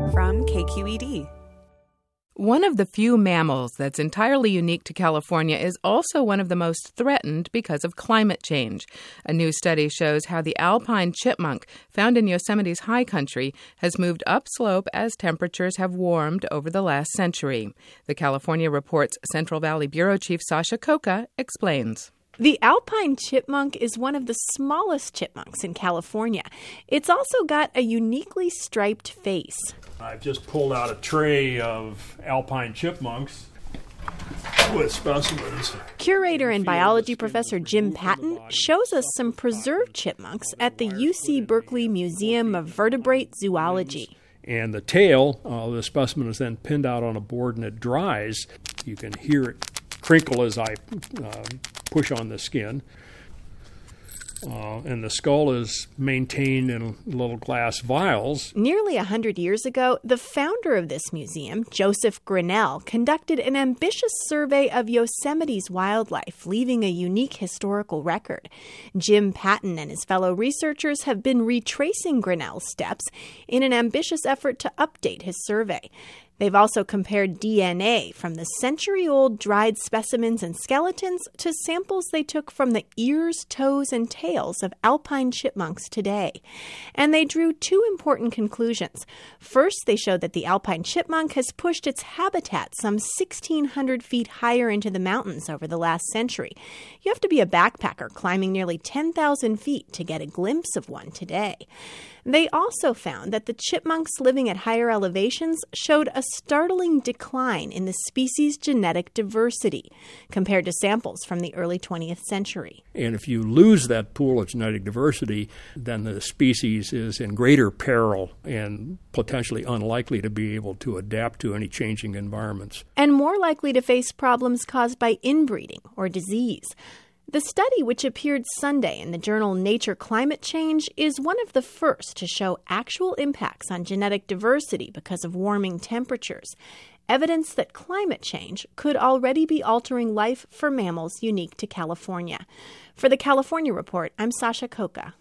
from KQED. One of the few mammals that's entirely unique to California is also one of the most threatened because of climate change. A new study shows how the alpine chipmunk, found in Yosemite's high country, has moved upslope as temperatures have warmed over the last century. The California Report's Central Valley Bureau Chief Sasha Khokha explains. The alpine chipmunk is one of the smallest chipmunks in California. It's also got a uniquely striped face. I've just pulled out a tray of alpine chipmunks with specimens. Curator and biology professor Jim Patton shows us some preserved chipmunks at the UC Berkeley Museum of Vertebrate Zoology. And the tail of the specimen is then pinned out on a board and it dries. You can hear it crinkle as I push on the skin. And the skull is maintained in little glass vials. Nearly 100 years ago, the founder of this museum, Joseph Grinnell, conducted an ambitious survey of Yosemite's wildlife, leaving a unique historical record. Jim Patton and his fellow researchers have been retracing Grinnell's steps in an ambitious effort to update his survey. They've also compared DNA from the century-old dried specimens and skeletons to samples they took from the ears, toes, and tails of alpine chipmunks today. And they drew two important conclusions. First, they showed that the alpine chipmunk has pushed its habitat some 1,600 feet higher into the mountains over the last century. You have to be a backpacker climbing nearly 10,000 feet to get a glimpse of one today. They also found that the chipmunks living at higher elevations showed a startling decline in the species' genetic diversity compared to samples from the early 20th century. And if you lose that pool of genetic diversity, then the species is in greater peril and potentially unlikely to be able to adapt to any changing environments. And more likely to face problems caused by inbreeding or disease. The study, which appeared Sunday in the journal Nature Climate Change, is one of the first to show actual impacts on genetic diversity because of warming temperatures, evidence that climate change could already be altering life for mammals unique to California. For the California Report, I'm Sasha Khokha.